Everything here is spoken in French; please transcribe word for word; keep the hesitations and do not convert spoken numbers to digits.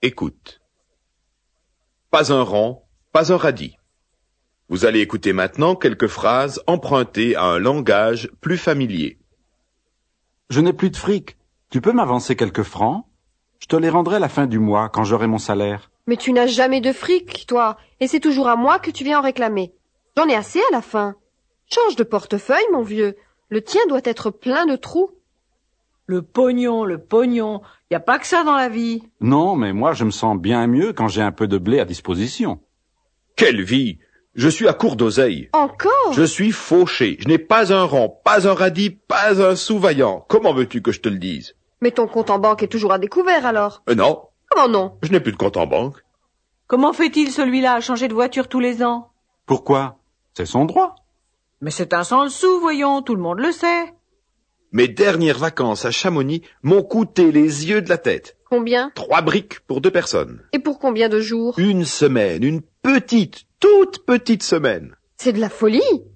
écoute. Pas un rond, pas un radis. Vous allez écouter maintenant quelques phrases empruntées à un langage plus familier. Je n'ai plus de fric. Tu peux m'avancer quelques francs? Je te les rendrai à la fin du mois, quand j'aurai mon salaire. Mais tu n'as jamais de fric, toi, et c'est toujours à moi que tu viens en réclamer. J'en ai assez à la fin. Change de portefeuille, mon vieux. Le tien doit être plein de trous. Le pognon, le pognon, y a pas que ça dans la vie. Non, mais moi je me sens bien mieux quand j'ai un peu de blé à disposition. Quelle vie! Je suis à court d'oseille. Encore? Je suis fauché. Je n'ai pas un rond, pas un radis, pas un sou vaillant. Comment veux-tu que je te le dise? Mais ton compte en banque est toujours à découvert, alors. Euh, non, Comment non? je n'ai plus de compte en banque. Comment fait-il celui-là à changer de voiture tous les ans? Pourquoi? C'est son droit. Mais c'est un sans le sou, voyons, tout le monde le sait. Mes dernières vacances à Chamonix m'ont coûté les yeux de la tête. Combien? Trois briques pour deux personnes. Et pour combien de jours? Une semaine, une petite, toute petite semaine. C'est de la folie.